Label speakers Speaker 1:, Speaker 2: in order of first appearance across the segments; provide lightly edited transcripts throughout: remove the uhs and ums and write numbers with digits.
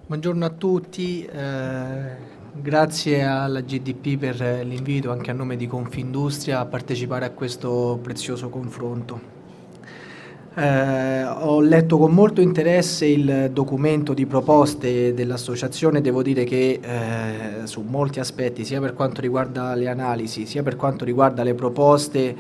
Speaker 1: Buongiorno a tutti, grazie alla GDP per l'invito anche a nome di Confindustria a partecipare a questo prezioso confronto. Ho letto con molto interesse il documento di proposte dell'associazione, devo dire che su molti aspetti, sia per quanto riguarda le analisi, sia per quanto riguarda le proposte,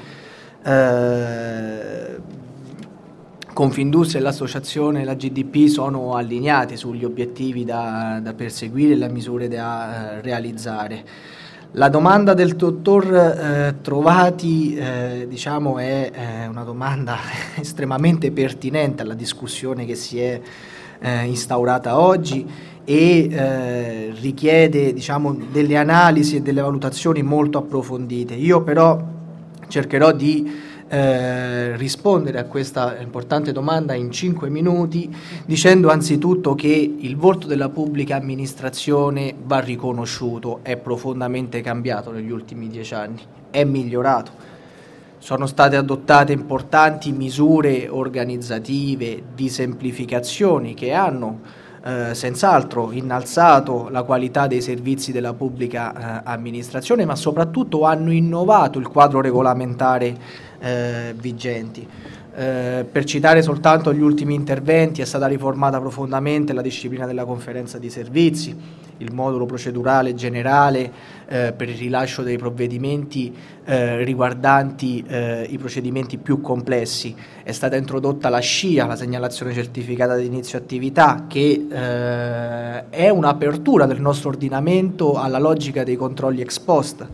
Speaker 1: Confindustria e l'associazione, la GDP, sono allineati sugli obiettivi da perseguire e le misure da realizzare. La domanda del dottor Trovati diciamo è una domanda estremamente pertinente alla discussione che si è instaurata oggi e richiede diciamo, delle analisi e delle valutazioni molto approfondite. Io però cercherò di rispondere a questa importante domanda in 5 minuti dicendo anzitutto che il volto della pubblica amministrazione va riconosciuto, è profondamente cambiato negli ultimi 10 anni, è migliorato. Sono state adottate importanti misure organizzative di semplificazione che hanno senz'altro innalzato la qualità dei servizi della pubblica amministrazione, ma soprattutto hanno innovato il quadro regolamentare vigenti. Per citare soltanto gli ultimi interventi, è stata riformata profondamente la disciplina della conferenza di servizi, il modulo procedurale generale per il rilascio dei provvedimenti riguardanti i procedimenti più complessi. È stata introdotta la SCIA, la segnalazione certificata di inizio attività, che è un'apertura del nostro ordinamento alla logica dei controlli ex post.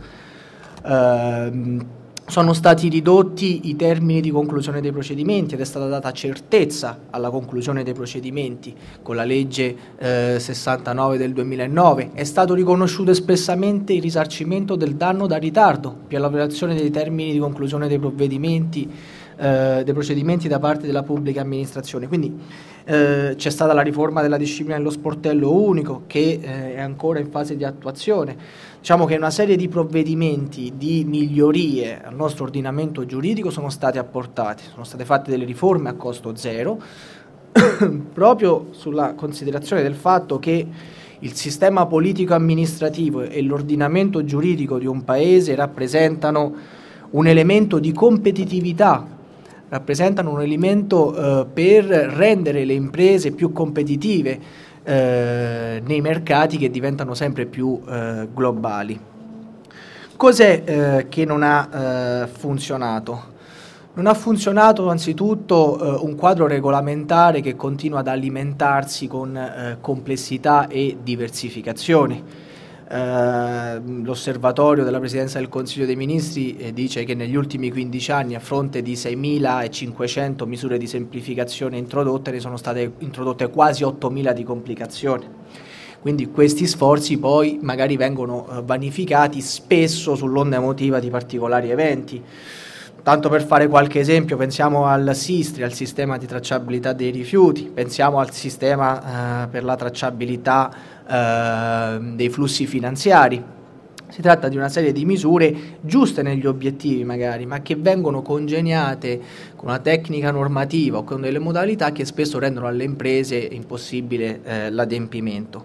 Speaker 1: Sono stati ridotti i termini di conclusione dei procedimenti ed è stata data certezza alla conclusione dei procedimenti con la legge 69 del 2009. È stato riconosciuto espressamente il risarcimento del danno da ritardo per la violazione dei termini di conclusione dei procedimenti da parte della pubblica amministrazione. Quindi c'è stata la riforma della disciplina dello sportello unico che è ancora in fase di attuazione. Diciamo che una serie di provvedimenti di migliorie al nostro ordinamento giuridico sono state apportate, sono state fatte delle riforme a costo zero proprio sulla considerazione del fatto che il sistema politico-amministrativo e l'ordinamento giuridico di un paese rappresentano un elemento di competitività, rappresentano un elemento per rendere le imprese più competitive nei mercati che diventano sempre più globali. Cos'è che non ha funzionato? Non ha funzionato anzitutto un quadro regolamentare che continua ad alimentarsi con complessità e diversificazione. L'osservatorio della Presidenza del Consiglio dei Ministri dice che negli ultimi 15 anni, a fronte di 6.500 misure di semplificazione introdotte, ne sono state introdotte quasi 8.000 di complicazione. Quindi questi sforzi poi magari vengono vanificati spesso sull'onda emotiva di particolari eventi. Tanto per fare qualche esempio, pensiamo al SISTRI, al sistema di tracciabilità dei rifiuti, pensiamo al sistema per la tracciabilità dei flussi finanziari. Si tratta di una serie di misure giuste negli obiettivi magari, ma che vengono congegnate con una tecnica normativa o con delle modalità che spesso rendono alle imprese impossibile l'adempimento.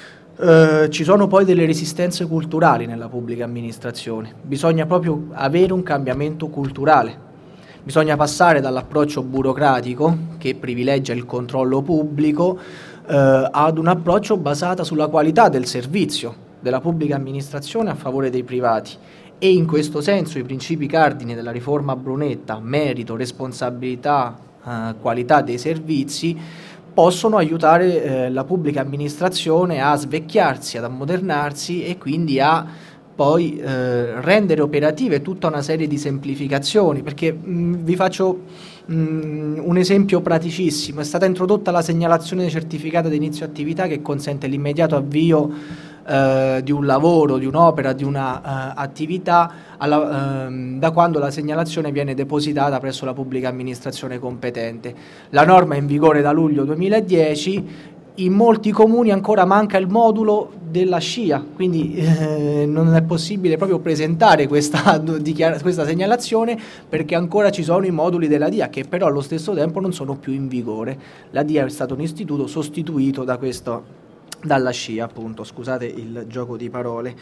Speaker 1: Ci sono poi delle resistenze culturali nella pubblica amministrazione, bisogna proprio avere un cambiamento culturale, bisogna passare dall'approccio burocratico che privilegia il controllo pubblico ad un approccio basato sulla qualità del servizio della pubblica amministrazione a favore dei privati e in questo senso i principi cardine della riforma Brunetta, merito, responsabilità, qualità dei servizi, possono aiutare la pubblica amministrazione a svecchiarsi, ad ammodernarsi e quindi a poi rendere operative tutta una serie di semplificazioni, perché vi faccio un esempio praticissimo. È stata introdotta la segnalazione certificata di inizio attività che consente l'immediato avvio di un lavoro, di un'opera, di una attività da quando la segnalazione viene depositata presso la pubblica amministrazione competente. La norma è in vigore da luglio 2010, in molti comuni ancora manca il modulo della SCIA, quindi non è possibile proprio presentare questa segnalazione perché ancora ci sono i moduli della DIA che però allo stesso tempo non sono più in vigore. La DIA è stato un istituto sostituito da dalla scia, appunto, scusate il gioco di parole.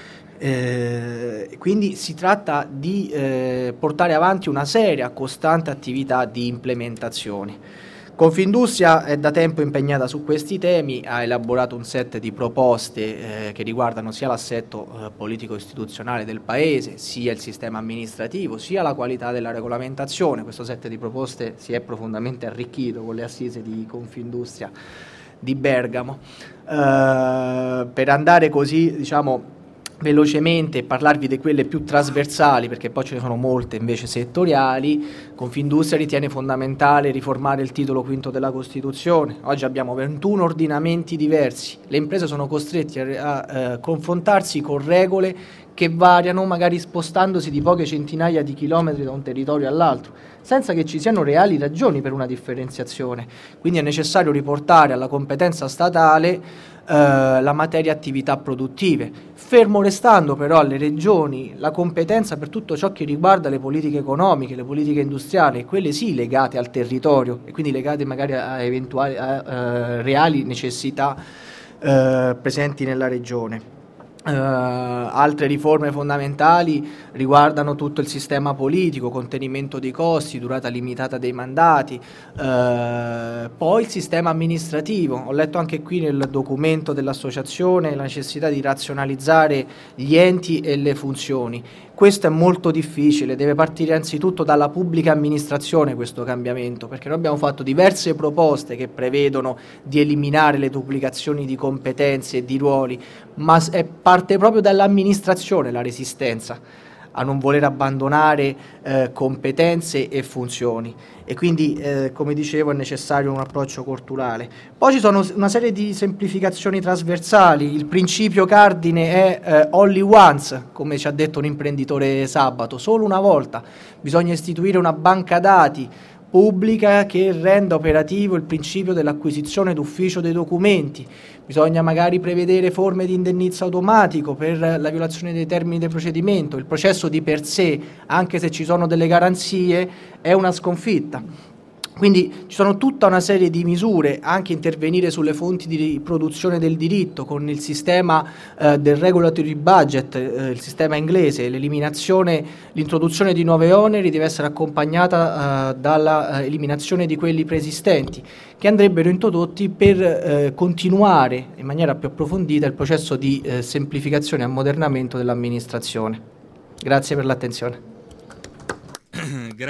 Speaker 1: Quindi si tratta di portare avanti una seria, costante attività di implementazione. Confindustria è da tempo impegnata su questi temi, ha elaborato un set di proposte che riguardano sia l'assetto politico-istituzionale del Paese, sia il sistema amministrativo, sia la qualità della regolamentazione. Questo set di proposte si è profondamente arricchito con le assise di Confindustria di Bergamo. Per andare così, diciamo, velocemente e parlarvi di quelle più trasversali, perché poi ce ne sono molte invece settoriali, Confindustria ritiene fondamentale riformare il titolo quinto della Costituzione. Oggi abbiamo 21 ordinamenti diversi, le imprese sono costrette a confrontarsi con regole che variano, magari spostandosi di poche centinaia di chilometri da un territorio all'altro, senza che ci siano reali ragioni per una differenziazione. Quindi è necessario riportare alla competenza statale la materia attività produttive, fermo restando però alle regioni la competenza per tutto ciò che riguarda le politiche economiche, le politiche industriali, quelle sì legate al territorio e quindi legate magari a eventuali reali necessità presenti nella regione. Altre riforme fondamentali riguardano tutto il sistema politico, contenimento dei costi, durata limitata dei mandati, poi il sistema amministrativo. Ho letto anche qui nel documento dell'associazione la necessità di razionalizzare gli enti e le funzioni. Questo è molto difficile, deve partire anzitutto dalla pubblica amministrazione questo cambiamento, perché noi abbiamo fatto diverse proposte che prevedono di eliminare le duplicazioni di competenze e di ruoli, ma parte proprio dall'amministrazione la resistenza a non voler abbandonare competenze e funzioni, e quindi come dicevo è necessario un approccio culturale. Poi ci sono una serie di semplificazioni trasversali. Il principio cardine è only once, come ci ha detto un imprenditore sabato, solo una volta. Bisogna istituire una banca dati pubblica che renda operativo il principio dell'acquisizione d'ufficio dei documenti. Bisogna magari prevedere forme di indennizzo automatico per la violazione dei termini del procedimento. Il processo di per sé, anche se ci sono delle garanzie, è una sconfitta. Quindi ci sono tutta una serie di misure, anche intervenire sulle fonti di produzione del diritto con il sistema del regulatory budget, il sistema inglese. L'introduzione di nuovi oneri deve essere accompagnata dalla eliminazione di quelli preesistenti, che andrebbero introdotti per continuare in maniera più approfondita il processo di semplificazione e ammodernamento dell'amministrazione. Grazie per l'attenzione.